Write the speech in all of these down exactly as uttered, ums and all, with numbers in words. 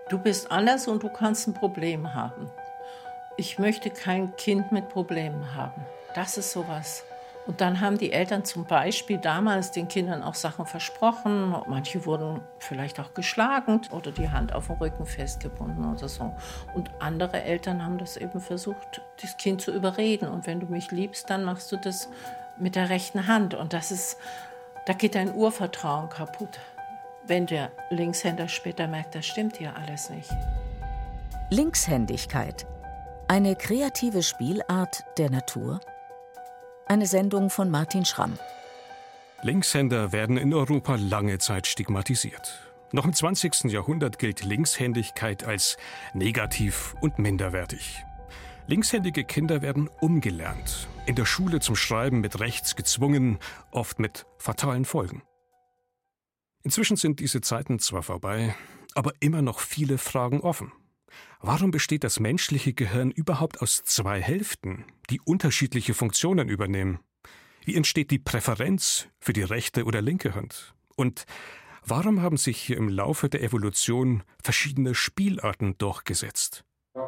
Du bist anders und du kannst ein Problem haben. Ich möchte kein Kind mit Problemen haben. Das ist sowas. Und dann haben die Eltern zum Beispiel damals den Kindern auch Sachen versprochen. Manche wurden vielleicht auch geschlagen oder die Hand auf dem Rücken festgebunden oder so. Und andere Eltern haben das eben versucht, das Kind zu überreden. Und wenn du mich liebst, dann machst du das mit der rechten Hand. Und das ist, da geht dein Urvertrauen kaputt. Wenn der Linkshänder später merkt, das stimmt hier alles nicht. Linkshändigkeit. Eine kreative Spielart der Natur? Eine Sendung von Martin Schramm. Linkshänder werden in Europa lange Zeit stigmatisiert. Noch im zwanzigsten Jahrhundert gilt Linkshändigkeit als negativ und minderwertig. Linkshändige Kinder werden umgelernt, in der Schule zum Schreiben mit rechts gezwungen, oft mit fatalen Folgen. Inzwischen sind diese Zeiten zwar vorbei, aber immer noch viele Fragen offen. Warum besteht das menschliche Gehirn überhaupt aus zwei Hälften, die unterschiedliche Funktionen übernehmen? Wie entsteht die Präferenz für die rechte oder linke Hand? Und warum haben sich hier im Laufe der Evolution verschiedene Spielarten durchgesetzt?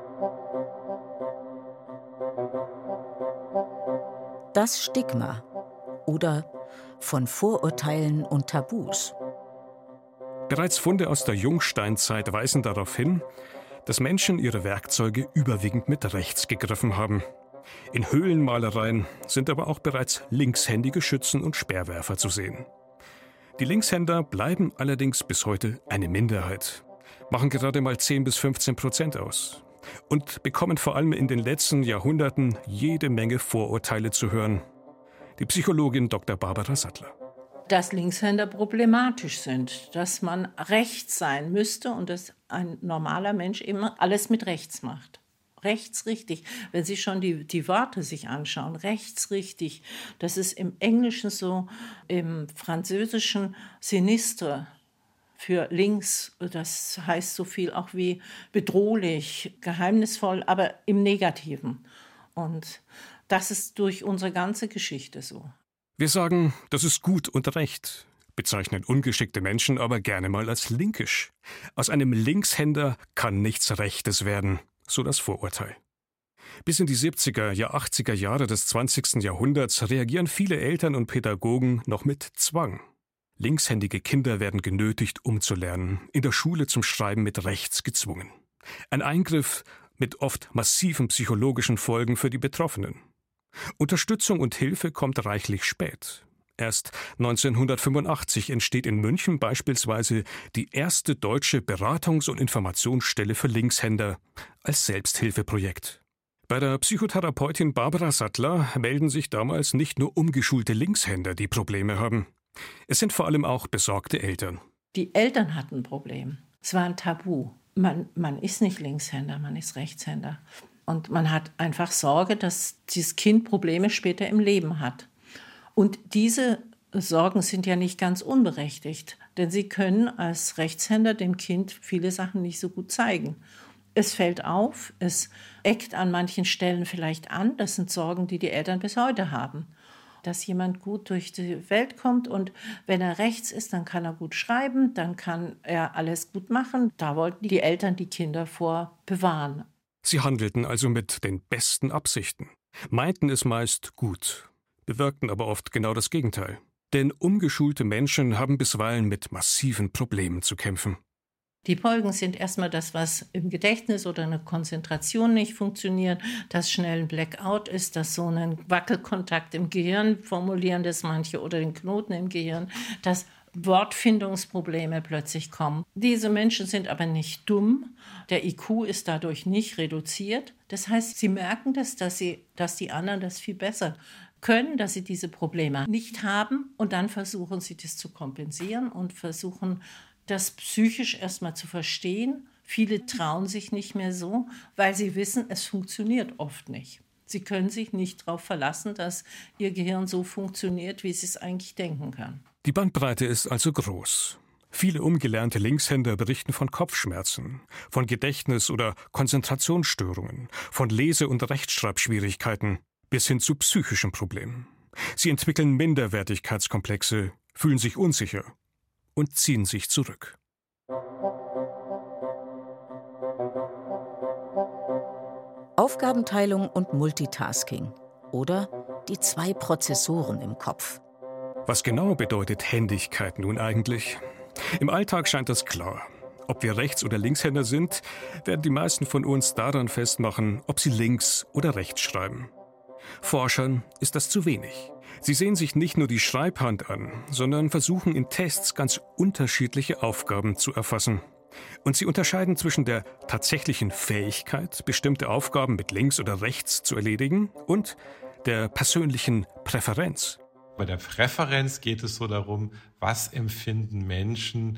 Das Stigma oder von Vorurteilen und Tabus. Bereits Funde aus der Jungsteinzeit weisen darauf hin, dass Menschen ihre Werkzeuge überwiegend mit rechts gegriffen haben. In Höhlenmalereien sind aber auch bereits linkshändige Schützen und Speerwerfer zu sehen. Die Linkshänder bleiben allerdings bis heute eine Minderheit, machen gerade mal zehn bis fünfzehn Prozent aus und bekommen vor allem in den letzten Jahrhunderten jede Menge Vorurteile zu hören. Die Psychologin Doktor Barbara Sattler. Dass Linkshänder problematisch sind, dass man rechts sein müsste und dass ein normaler Mensch immer alles mit rechts macht. Rechts richtig. Wenn Sie schon die, die Worte sich anschauen, rechts richtig. Das ist im Englischen so, im Französischen sinistre für links. Das heißt so viel auch wie bedrohlich, geheimnisvoll, aber im Negativen. Und das ist durch unsere ganze Geschichte so. Wir sagen, das ist gut und recht, bezeichnen ungeschickte Menschen aber gerne mal als linkisch. Aus einem Linkshänder kann nichts Rechtes werden, so das Vorurteil. Bis in die siebziger, ja achtziger Jahre des zwanzigsten Jahrhunderts reagieren viele Eltern und Pädagogen noch mit Zwang. Linkshändige Kinder werden genötigt, umzulernen, in der Schule zum Schreiben mit rechts gezwungen. Ein Eingriff mit oft massiven psychologischen Folgen für die Betroffenen. Unterstützung und Hilfe kommt reichlich spät. Erst neunzehnhundertfünfundachtzig entsteht in München beispielsweise die erste deutsche Beratungs- und Informationsstelle für Linkshänder als Selbsthilfeprojekt. Bei der Psychotherapeutin Barbara Sattler melden sich damals nicht nur umgeschulte Linkshänder, die Probleme haben. Es sind vor allem auch besorgte Eltern. Die Eltern hatten ein Problem. Es war ein Tabu. Man, man ist nicht Linkshänder, man ist Rechtshänder. Und man hat einfach Sorge, dass dieses Kind Probleme später im Leben hat. Und diese Sorgen sind ja nicht ganz unberechtigt, denn sie können als Rechtshänder dem Kind viele Sachen nicht so gut zeigen. Es fällt auf, es eckt an manchen Stellen vielleicht an. Das sind Sorgen, die die Eltern bis heute haben. Dass jemand gut durch die Welt kommt und wenn er rechts ist, dann kann er gut schreiben, dann kann er alles gut machen. Da wollten die Eltern die Kinder vor bewahren. Sie handelten also mit den besten Absichten, meinten es meist gut, bewirkten aber oft genau das Gegenteil. Denn umgeschulte Menschen haben bisweilen mit massiven Problemen zu kämpfen. Die Folgen sind erstmal das, was im Gedächtnis oder eine Konzentration nicht funktioniert, dass schnell ein Blackout ist, dass so ein Wackelkontakt im Gehirn, formulieren das manche, oder den Knoten im Gehirn, dass Wortfindungsprobleme plötzlich kommen. Diese Menschen sind aber nicht dumm. Der I Q ist dadurch nicht reduziert. Das heißt, sie merken das, dass, sie, dass die anderen das viel besser können, dass sie diese Probleme nicht haben. Und dann versuchen sie das zu kompensieren und versuchen, das psychisch erstmal zu verstehen. Viele trauen sich nicht mehr so, weil sie wissen, es funktioniert oft nicht. Sie können sich nicht darauf verlassen, dass ihr Gehirn so funktioniert, wie sie es eigentlich denken kann. Die Bandbreite ist also groß. Viele umgelernte Linkshänder berichten von Kopfschmerzen, von Gedächtnis- oder Konzentrationsstörungen, von Lese- und Rechtschreibschwierigkeiten bis hin zu psychischen Problemen. Sie entwickeln Minderwertigkeitskomplexe, fühlen sich unsicher und ziehen sich zurück. Aufgabenteilung und Multitasking oder die zwei Prozessoren im Kopf. Was genau bedeutet Händigkeit nun eigentlich? Im Alltag scheint das klar. Ob wir Rechts- oder Linkshänder sind, werden die meisten von uns daran festmachen, ob sie links oder rechts schreiben. Forschern ist das zu wenig. Sie sehen sich nicht nur die Schreibhand an, sondern versuchen in Tests ganz unterschiedliche Aufgaben zu erfassen. Und sie unterscheiden zwischen der tatsächlichen Fähigkeit, bestimmte Aufgaben mit links oder rechts zu erledigen, und der persönlichen Präferenz. Bei der Präferenz geht es so darum, was empfinden Menschen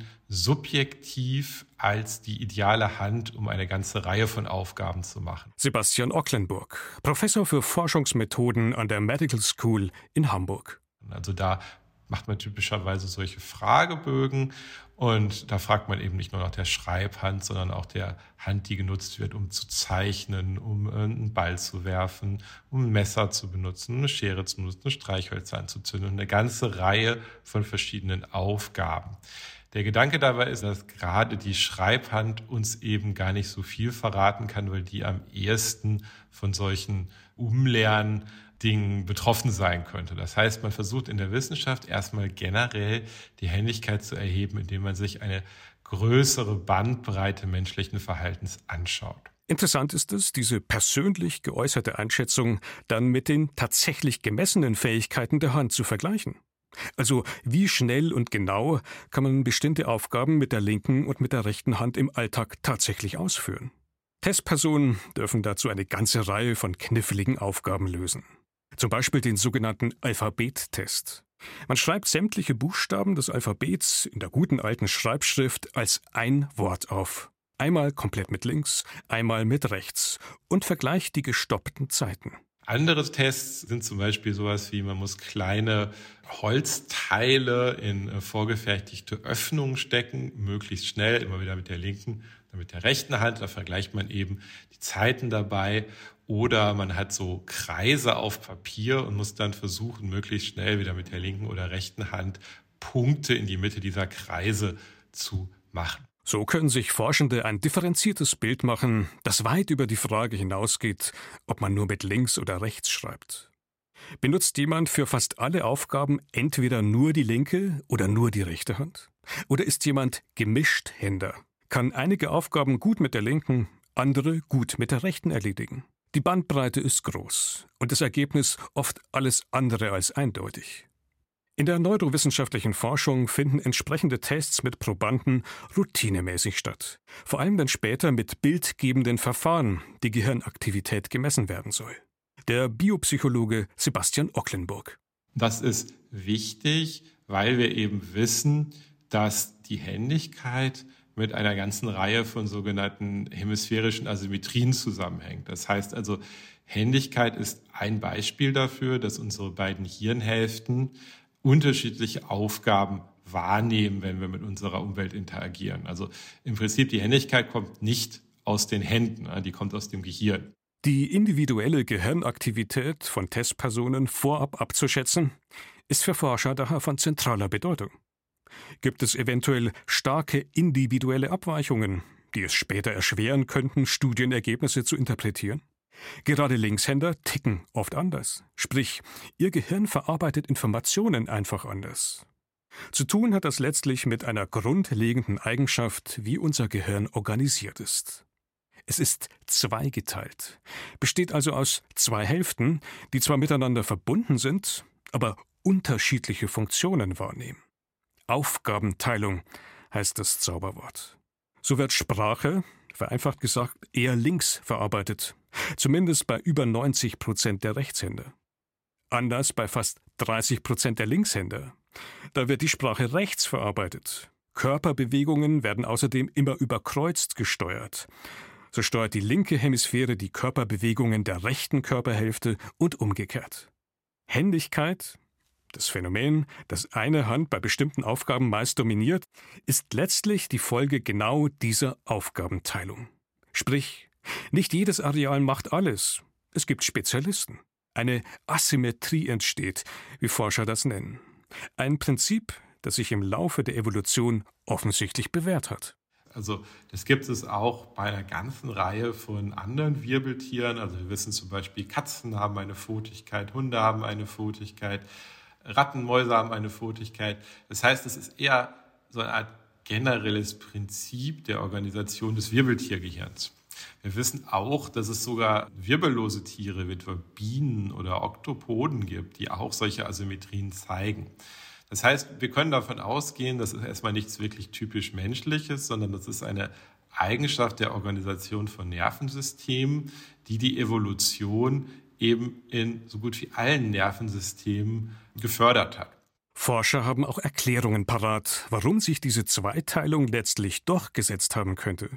subjektiv als die ideale Hand, um eine ganze Reihe von Aufgaben zu machen. Sebastian Ocklenburg, Professor für Forschungsmethoden an der Medical School in Hamburg. Also da macht man typischerweise solche Fragebögen und da fragt man eben nicht nur nach der Schreibhand, sondern auch der Hand, die genutzt wird, um zu zeichnen, um einen Ball zu werfen, um ein Messer zu benutzen, eine Schere zu benutzen, eine Streichhölzer anzuzünden und eine ganze Reihe von verschiedenen Aufgaben. Der Gedanke dabei ist, dass gerade die Schreibhand uns eben gar nicht so viel verraten kann, weil die am ehesten von solchen Umlernen Dingen betroffen sein könnte. Das heißt, man versucht in der Wissenschaft erstmal generell die Händigkeit zu erheben, indem man sich eine größere Bandbreite menschlichen Verhaltens anschaut. Interessant ist es, diese persönlich geäußerte Einschätzung dann mit den tatsächlich gemessenen Fähigkeiten der Hand zu vergleichen. Also wie schnell und genau kann man bestimmte Aufgaben mit der linken und mit der rechten Hand im Alltag tatsächlich ausführen. Testpersonen dürfen dazu eine ganze Reihe von kniffligen Aufgaben lösen. Zum Beispiel den sogenannten Alphabettest. Man schreibt sämtliche Buchstaben des Alphabets in der guten alten Schreibschrift als ein Wort auf. Einmal komplett mit links, einmal mit rechts und vergleicht die gestoppten Zeiten. Andere Tests sind zum Beispiel sowas wie, man muss kleine Holzteile in vorgefertigte Öffnungen stecken, möglichst schnell, immer wieder mit der linken, dann mit der rechten Hand. Da vergleicht man eben die Zeiten dabei. Oder man hat so Kreise auf Papier und muss dann versuchen, möglichst schnell wieder mit der linken oder rechten Hand Punkte in die Mitte dieser Kreise zu machen. So können sich Forschende ein differenziertes Bild machen, das weit über die Frage hinausgeht, ob man nur mit links oder rechts schreibt. Benutzt jemand für fast alle Aufgaben entweder nur die linke oder nur die rechte Hand? Oder ist jemand Gemischthänder? Kann einige Aufgaben gut mit der linken, andere gut mit der rechten erledigen? Die Bandbreite ist groß und das Ergebnis oft alles andere als eindeutig. In der neurowissenschaftlichen Forschung finden entsprechende Tests mit Probanden routinemäßig statt. Vor allem wenn später mit bildgebenden Verfahren die Gehirnaktivität gemessen werden soll. Der Biopsychologe Sebastian Ocklenburg. Das ist wichtig, weil wir eben wissen, dass die Händigkeit mit einer ganzen Reihe von sogenannten hemisphärischen Asymmetrien zusammenhängt. Das heißt also, Händigkeit ist ein Beispiel dafür, dass unsere beiden Hirnhälften unterschiedliche Aufgaben wahrnehmen, wenn wir mit unserer Umwelt interagieren. Also im Prinzip, die Händigkeit kommt nicht aus den Händen, die kommt aus dem Gehirn. Die individuelle Gehirnaktivität von Testpersonen vorab abzuschätzen, ist für Forscher daher von zentraler Bedeutung. Gibt es eventuell starke individuelle Abweichungen, die es später erschweren könnten, Studienergebnisse zu interpretieren? Gerade Linkshänder ticken oft anders. Sprich, ihr Gehirn verarbeitet Informationen einfach anders. Zu tun hat das letztlich mit einer grundlegenden Eigenschaft, wie unser Gehirn organisiert ist. Es ist zweigeteilt, besteht also aus zwei Hälften, die zwar miteinander verbunden sind, aber unterschiedliche Funktionen wahrnehmen. Aufgabenteilung heißt das Zauberwort. So wird Sprache, vereinfacht gesagt, eher links verarbeitet, zumindest bei über neunzig Prozent der Rechtshänder. Anders bei fast dreißig Prozent der Linkshänder. Da wird die Sprache rechts verarbeitet. Körperbewegungen werden außerdem immer überkreuzt gesteuert. So steuert die linke Hemisphäre die Körperbewegungen der rechten Körperhälfte und umgekehrt. Händigkeit, das Phänomen, dass eine Hand bei bestimmten Aufgaben meist dominiert, ist letztlich die Folge genau dieser Aufgabenteilung. Sprich, nicht jedes Areal macht alles. Es gibt Spezialisten. Eine Asymmetrie entsteht, wie Forscher das nennen. Ein Prinzip, das sich im Laufe der Evolution offensichtlich bewährt hat. Also das gibt es auch bei einer ganzen Reihe von anderen Wirbeltieren. Also wir wissen zum Beispiel, Katzen haben eine Pfotigkeit, Hunde haben eine Pfotigkeit, Ratten, Mäuse haben eine Pfotigkeit. Das heißt, es ist eher so eine Art generelles Prinzip der Organisation des Wirbeltiergehirns. Wir wissen auch, dass es sogar wirbellose Tiere wie etwa Bienen oder Oktopoden gibt, die auch solche Asymmetrien zeigen. Das heißt, wir können davon ausgehen, das ist erstmal nichts wirklich typisch Menschliches, sondern das ist eine Eigenschaft der Organisation von Nervensystemen, die die Evolution eben in so gut wie allen Nervensystemen gefördert hat. Forscher haben auch Erklärungen parat, warum sich diese Zweiteilung letztlich durchgesetzt haben könnte.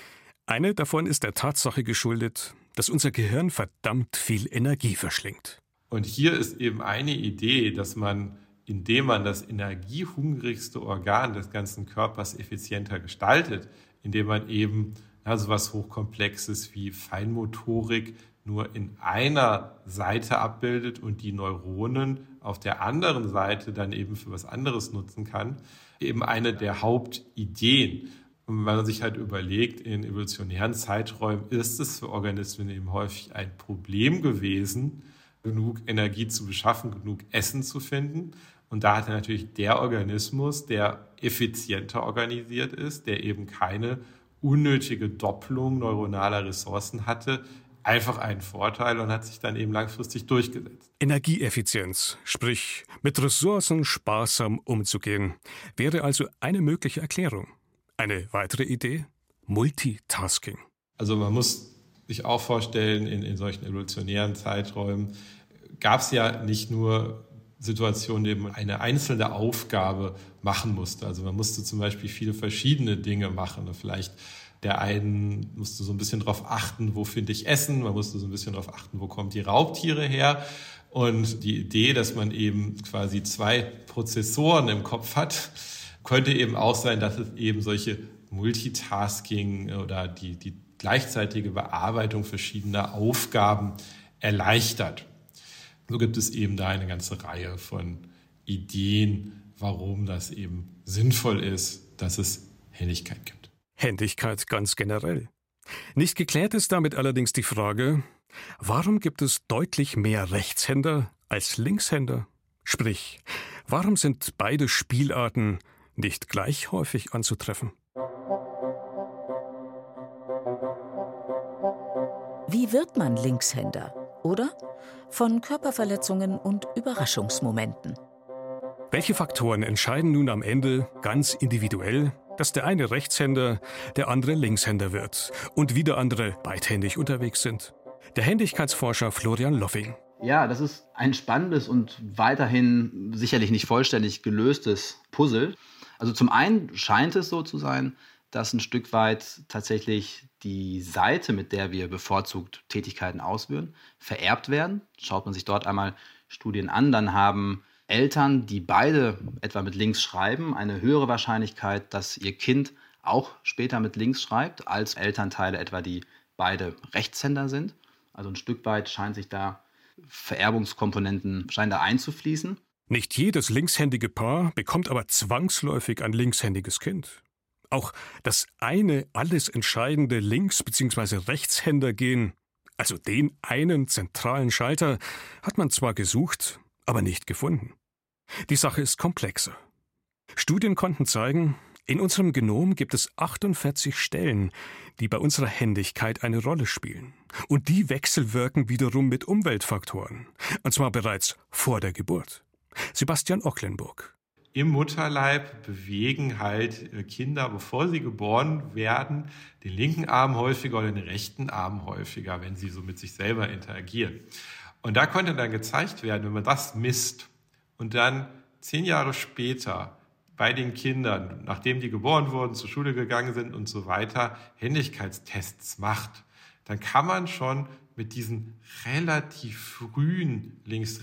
Eine davon ist der Tatsache geschuldet, dass unser Gehirn verdammt viel Energie verschlingt. Und hier ist eben eine Idee, dass man, indem man das energiehungrigste Organ des ganzen Körpers effizienter gestaltet, indem man eben ja, so was Hochkomplexes wie Feinmotorik nur in einer Seite abbildet und die Neuronen auf der anderen Seite dann eben für was anderes nutzen kann, eben eine der Hauptideen. Und wenn man sich halt überlegt, in evolutionären Zeiträumen ist es für Organismen eben häufig ein Problem gewesen, genug Energie zu beschaffen, genug Essen zu finden. Und da hat natürlich der Organismus, der effizienter organisiert ist, der eben keine unnötige Doppelung neuronaler Ressourcen hatte, einfach einen Vorteil und hat sich dann eben langfristig durchgesetzt. Energieeffizienz, sprich mit Ressourcen sparsam umzugehen, wäre also eine mögliche Erklärung. Eine weitere Idee? Multitasking. Also man muss sich auch vorstellen, in, in solchen evolutionären Zeiträumen gab es ja nicht nur Situationen, in denen man eine einzelne Aufgabe machen musste. Also man musste zum Beispiel viele verschiedene Dinge machen. Vielleicht der einen musste so ein bisschen darauf achten, wo finde ich Essen. Man musste so ein bisschen darauf achten, wo kommen die Raubtiere her. Und die Idee, dass man eben quasi zwei Prozessoren im Kopf hat, könnte eben auch sein, dass es eben solche Multitasking oder die, die gleichzeitige Bearbeitung verschiedener Aufgaben erleichtert. So gibt es eben da eine ganze Reihe von Ideen, warum das eben sinnvoll ist, dass es Helligkeit gibt. Händigkeit ganz generell. Nicht geklärt ist damit allerdings die Frage, warum gibt es deutlich mehr Rechtshänder als Linkshänder? Sprich, warum sind beide Spielarten nicht gleich häufig anzutreffen? Wie wird man Linkshänder? Oder von Körperverletzungen und Überraschungsmomenten. Welche Faktoren entscheiden nun am Ende ganz individuell, dass der eine Rechtshänder, der andere Linkshänder wird und wieder andere beidhändig unterwegs sind? Der Händigkeitsforscher Florian Loffing. Ja, das ist ein spannendes und weiterhin sicherlich nicht vollständig gelöstes Puzzle. Also zum einen scheint es so zu sein, dass ein Stück weit tatsächlich die Seite, mit der wir bevorzugt Tätigkeiten ausführen, vererbt werden. Schaut man sich dort einmal Studien an, dann haben Eltern, die beide etwa mit links schreiben, eine höhere Wahrscheinlichkeit, dass ihr Kind auch später mit links schreibt, als Elternteile etwa, die beide Rechtshänder sind. Also ein Stück weit scheint sich da Vererbungskomponenten scheinen da einzufließen. Nicht jedes linkshändige Paar bekommt aber zwangsläufig ein linkshändiges Kind. Auch das eine alles entscheidende Links- bzw. Rechtshändergen, also den einen zentralen Schalter, hat man zwar gesucht, aber nicht gefunden. Die Sache ist komplexer. Studien konnten zeigen, in unserem Genom gibt es achtundvierzig Stellen, die bei unserer Händigkeit eine Rolle spielen. Und die wechselwirken wiederum mit Umweltfaktoren, und zwar bereits vor der Geburt. Sebastian Ocklenburg. Im Mutterleib bewegen halt Kinder, bevor sie geboren werden, den linken Arm häufiger oder den rechten Arm häufiger, wenn sie so mit sich selber interagieren. Und da konnte dann gezeigt werden, wenn man das misst und dann zehn Jahre später bei den Kindern, nachdem die geboren wurden, zur Schule gegangen sind und so weiter, Händigkeitstests macht, dann kann man schon mit diesen relativ frühen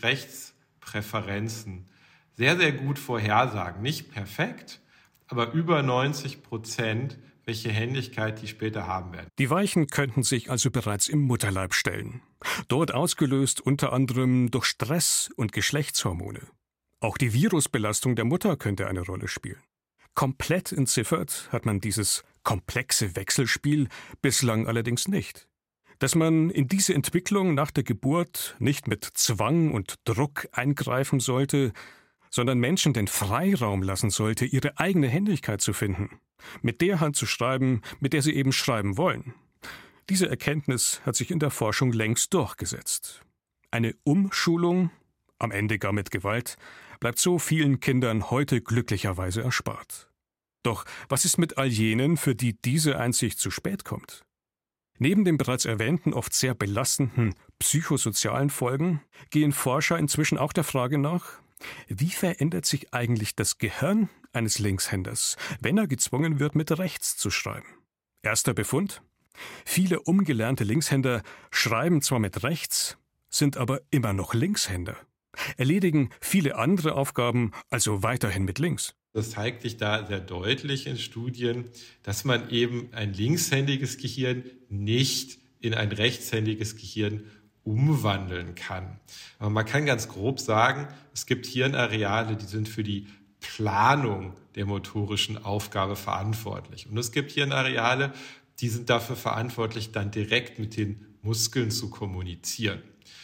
Links-Rechts-Präferenzen sehr, sehr gut vorhersagen. Nicht perfekt, aber über neunzig Prozent, welche Händigkeit die später haben werden. Die Weichen könnten sich also bereits im Mutterleib stellen. Dort ausgelöst unter anderem durch Stress und Geschlechtshormone. Auch die Virusbelastung der Mutter könnte eine Rolle spielen. Komplett entziffert hat man dieses komplexe Wechselspiel bislang allerdings nicht. Dass man in diese Entwicklung nach der Geburt nicht mit Zwang und Druck eingreifen sollte, sondern Menschen den Freiraum lassen sollte, ihre eigene Händigkeit zu finden, mit der Hand zu schreiben, mit der sie eben schreiben wollen. Diese Erkenntnis hat sich in der Forschung längst durchgesetzt. Eine Umschulung, am Ende gar mit Gewalt, bleibt so vielen Kindern heute glücklicherweise erspart. Doch was ist mit all jenen, für die diese Einsicht zu spät kommt? Neben den bereits erwähnten, oft sehr belastenden psychosozialen Folgen gehen Forscher inzwischen auch der Frage nach, wie verändert sich eigentlich das Gehirn eines Linkshänders, wenn er gezwungen wird, mit rechts zu schreiben? Erster Befund: Viele umgelernte Linkshänder schreiben zwar mit rechts, sind aber immer noch Linkshänder, erledigen viele andere Aufgaben also weiterhin mit links. Das zeigt sich da sehr deutlich in Studien, dass man eben ein linkshändiges Gehirn nicht in ein rechtshändiges Gehirn umwandeln kann. Aber man kann ganz grob sagen, es gibt Hirnareale, die sind für die Planung der motorischen Aufgabe verantwortlich. Und es gibt Hirnareale, die sind dafür verantwortlich, dann direkt mit den Muskeln zu kommunizieren.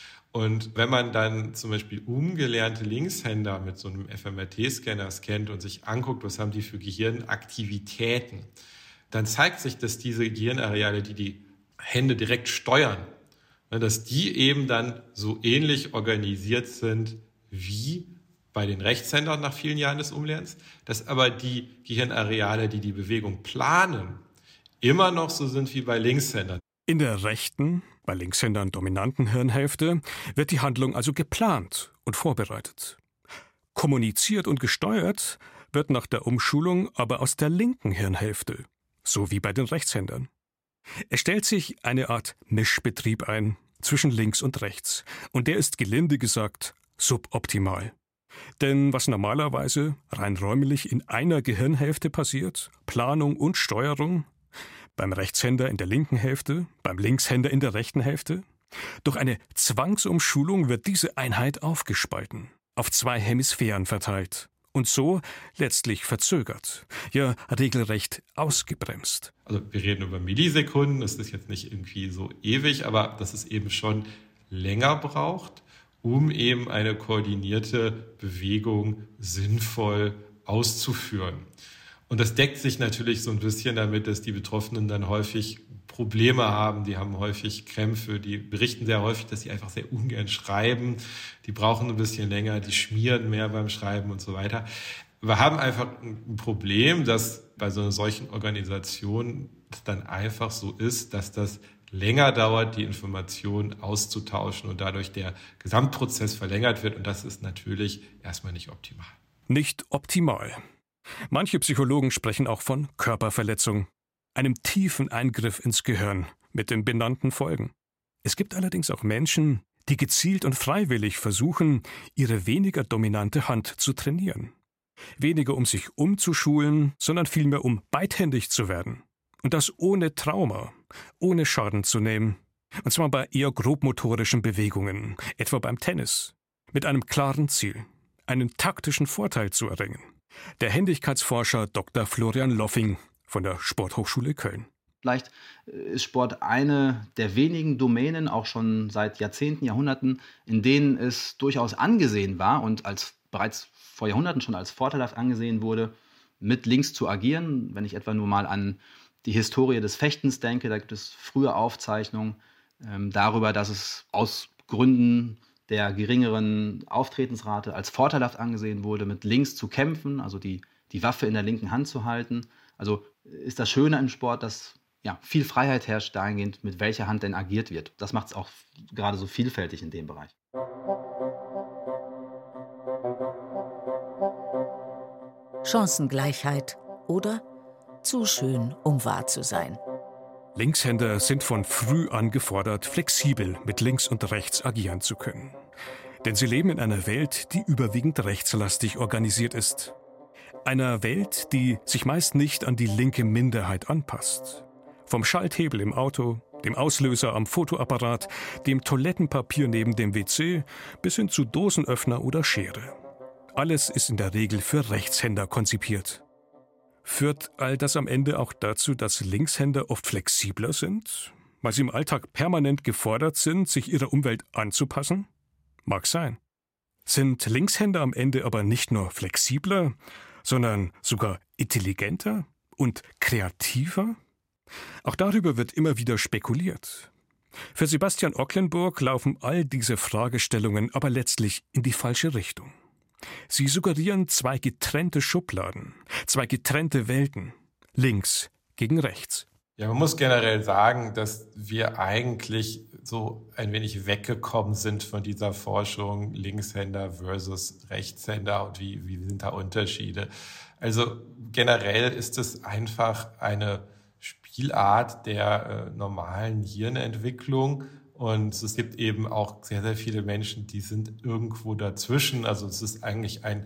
Und wenn man dann zum Beispiel umgelernte Linkshänder mit so einem F M R T-Scanner scannt und sich anguckt, was haben die für Gehirnaktivitäten, dann zeigt sich, dass diese Gehirnareale, die die Hände direkt steuern, dass die eben dann so ähnlich organisiert sind wie bei den Rechtshändern nach vielen Jahren des Umlernens, dass aber die Gehirnareale, die die Bewegung planen, immer noch so sind wie bei Linkshändern. In der rechten, bei Linkshändern dominanten Hirnhälfte wird die Handlung also geplant und vorbereitet. Kommuniziert und gesteuert wird nach der Umschulung aber aus der linken Hirnhälfte, so wie bei den Rechtshändern. Es stellt sich eine Art Mischbetrieb ein zwischen links und rechts, und der ist gelinde gesagt suboptimal. Denn was normalerweise rein räumlich in einer Gehirnhälfte passiert, Planung und Steuerung, beim Rechtshänder in der linken Hälfte, beim Linkshänder in der rechten Hälfte, durch eine Zwangsumschulung wird diese Einheit aufgespalten, auf zwei Hemisphären verteilt und so letztlich verzögert, ja regelrecht ausgebremst. Also wir reden über Millisekunden, das ist jetzt nicht irgendwie so ewig, aber dass es eben schon länger braucht, um eben eine koordinierte Bewegung sinnvoll auszuführen. Und das deckt sich natürlich so ein bisschen damit, dass die Betroffenen dann häufig Probleme haben, die haben häufig Krämpfe, die berichten sehr häufig, dass sie einfach sehr ungern schreiben, die brauchen ein bisschen länger, die schmieren mehr beim Schreiben und so weiter. Wir haben einfach ein Problem, dass bei so einer solchen Organisation es dann einfach so ist, dass das länger dauert, die Informationen auszutauschen und dadurch der Gesamtprozess verlängert wird, und das ist natürlich erstmal nicht optimal. Nicht optimal. Manche Psychologen sprechen auch von Körperverletzung, einem tiefen Eingriff ins Gehirn mit den benannten Folgen. Es gibt allerdings auch Menschen, die gezielt und freiwillig versuchen, ihre weniger dominante Hand zu trainieren. Weniger um sich umzuschulen, sondern vielmehr um beidhändig zu werden. Und das ohne Trauma, ohne Schaden zu nehmen. Und zwar bei eher grobmotorischen Bewegungen, etwa beim Tennis, mit einem klaren Ziel, einen taktischen Vorteil zu erringen. Der Händigkeitsforscher Doktor Florian Loffing von der Sporthochschule Köln. Vielleicht ist Sport eine der wenigen Domänen, auch schon seit Jahrzehnten, Jahrhunderten, in denen es durchaus angesehen war und als bereits vor Jahrhunderten schon als vorteilhaft angesehen wurde, mit links zu agieren. Wenn ich etwa nur mal an die Historie des Fechtens denke, da gibt es frühe Aufzeichnungen ähm, darüber, dass es aus Gründen der geringeren Auftretensrate als vorteilhaft angesehen wurde, mit links zu kämpfen, also die, die Waffe in der linken Hand zu halten. Also ist das Schöne im Sport, dass ja, viel Freiheit herrscht dahingehend, mit welcher Hand denn agiert wird. Das macht es auch gerade so vielfältig in dem Bereich. Chancengleichheit oder zu schön, um wahr zu sein. Linkshänder sind von früh an gefordert, flexibel mit links und rechts agieren zu können. Denn sie leben in einer Welt, die überwiegend rechtslastig organisiert ist. Einer Welt, die sich meist nicht an die linke Minderheit anpasst. Vom Schalthebel im Auto, dem Auslöser am Fotoapparat, dem Toilettenpapier neben dem W C bis hin zu Dosenöffner oder Schere. Alles ist in der Regel für Rechtshänder konzipiert. Führt all das am Ende auch dazu, dass Linkshänder oft flexibler sind, weil sie im Alltag permanent gefordert sind, sich ihrer Umwelt anzupassen? Mag sein. Sind Linkshänder am Ende aber nicht nur flexibler, sondern sogar intelligenter und kreativer? Auch darüber wird immer wieder spekuliert. Für Sebastian Ocklenburg laufen all diese Fragestellungen aber letztlich in die falsche Richtung. Sie suggerieren zwei getrennte Schubladen, zwei getrennte Welten, links gegen rechts. Ja, man muss generell sagen, dass wir eigentlich so ein wenig weggekommen sind von dieser Forschung Linkshänder versus Rechtshänder und wie, wie sind da Unterschiede. Also generell ist es einfach eine Spielart der äh, normalen Hirnentwicklung. Und es gibt eben auch sehr, sehr viele Menschen, die sind irgendwo dazwischen. Also es ist eigentlich ein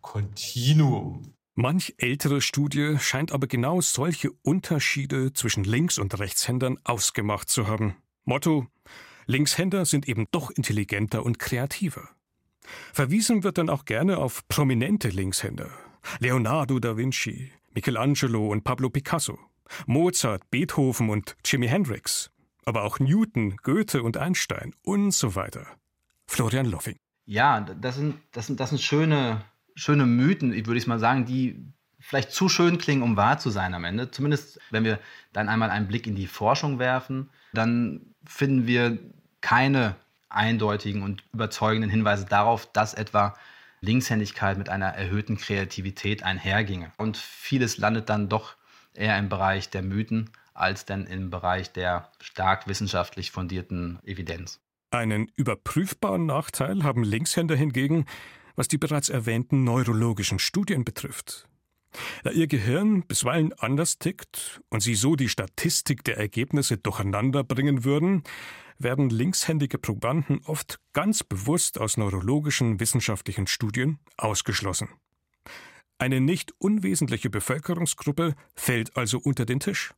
Kontinuum. Manch ältere Studie scheint aber genau solche Unterschiede zwischen Links- und Rechtshändern ausgemacht zu haben. Motto: Linkshänder sind eben doch intelligenter und kreativer. Verwiesen wird dann auch gerne auf prominente Linkshänder. Leonardo da Vinci, Michelangelo und Pablo Picasso, Mozart, Beethoven und Jimi Hendrix. Aber auch Newton, Goethe und Einstein und so weiter. Florian Loffing. Ja, das sind, das sind, das sind schöne, schöne Mythen, würde ich mal sagen, die vielleicht zu schön klingen, um wahr zu sein am Ende. Zumindest, wenn wir dann einmal einen Blick in die Forschung werfen, dann finden wir keine eindeutigen und überzeugenden Hinweise darauf, dass etwa Linkshändigkeit mit einer erhöhten Kreativität einherginge. Und vieles landet dann doch eher im Bereich der Mythen, als denn im Bereich der stark wissenschaftlich fundierten Evidenz. Einen überprüfbaren Nachteil haben Linkshänder hingegen, was die bereits erwähnten neurologischen Studien betrifft. Da ihr Gehirn bisweilen anders tickt und sie so die Statistik der Ergebnisse durcheinander bringen würden, werden linkshändige Probanden oft ganz bewusst aus neurologischen wissenschaftlichen Studien ausgeschlossen. Eine nicht unwesentliche Bevölkerungsgruppe fällt also unter den Tisch.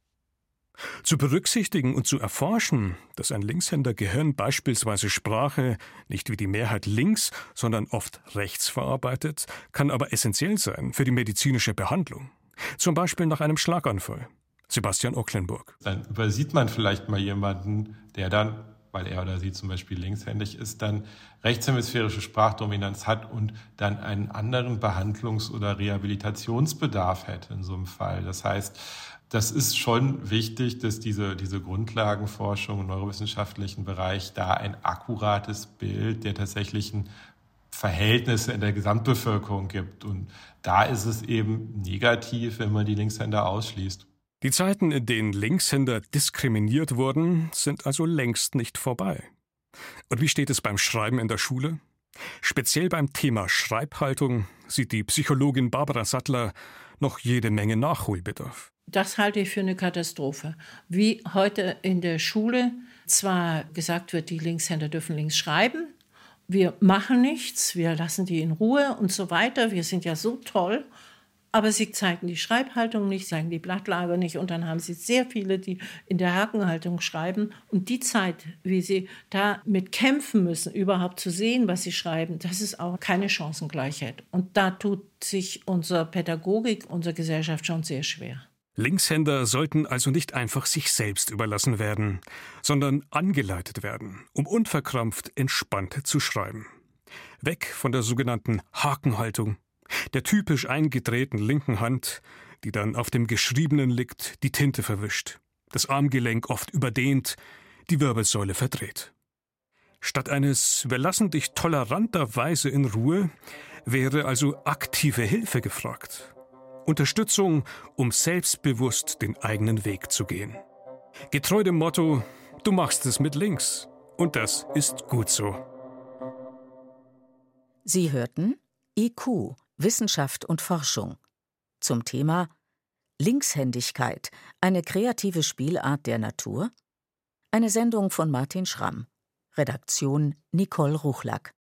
Zu berücksichtigen und zu erforschen, dass ein Linkshänder-Gehirn beispielsweise Sprache nicht wie die Mehrheit links, sondern oft rechts verarbeitet, kann aber essentiell sein für die medizinische Behandlung. Zum Beispiel nach einem Schlaganfall. Sebastian Ocklenburg. Dann übersieht man vielleicht mal jemanden, der dann, weil er oder sie zum Beispiel linkshändig ist, dann rechtshemisphärische Sprachdominanz hat und dann einen anderen Behandlungs- oder Rehabilitationsbedarf hätte in so einem Fall. Das heißt, das ist schon wichtig, dass diese, diese Grundlagenforschung im neurowissenschaftlichen Bereich da ein akkurates Bild der tatsächlichen Verhältnisse in der Gesamtbevölkerung gibt. Und da ist es eben negativ, wenn man die Linkshänder ausschließt. Die Zeiten, in denen Linkshänder diskriminiert wurden, sind also längst nicht vorbei. Und wie steht es beim Schreiben in der Schule? Speziell beim Thema Schreibhaltung sieht die Psychologin Barbara Sattler noch jede Menge Nachholbedarf. Das halte ich für eine Katastrophe. Wie heute in der Schule zwar gesagt wird, die Linkshänder dürfen links schreiben, wir machen nichts, wir lassen die in Ruhe und so weiter, wir sind ja so toll, aber sie zeigen die Schreibhaltung nicht, zeigen die Blattlage nicht und dann haben sie sehr viele, die in der Hakenhaltung schreiben und die Zeit, wie sie damit kämpfen müssen, überhaupt zu sehen, was sie schreiben, das ist auch keine Chancengleichheit. Und da tut sich unsere Pädagogik, unsere Gesellschaft schon sehr schwer. Linkshänder sollten also nicht einfach sich selbst überlassen werden, sondern angeleitet werden, um unverkrampft entspannt zu schreiben. Weg von der sogenannten Hakenhaltung, der typisch eingedrehten linken Hand, die dann auf dem Geschriebenen liegt, die Tinte verwischt, das Armgelenk oft überdehnt, die Wirbelsäule verdreht. Statt eines „Wir lassen dich toleranterweise in Ruhe" wäre also aktive Hilfe gefragt. Unterstützung, um selbstbewusst den eigenen Weg zu gehen. Getreu dem Motto, du machst es mit links. Und das ist gut so. Sie hörten I Q, Wissenschaft und Forschung. Zum Thema Linkshändigkeit, eine kreative Spielart der Natur? Eine Sendung von Martin Schramm. Redaktion Nicole Ruchlack.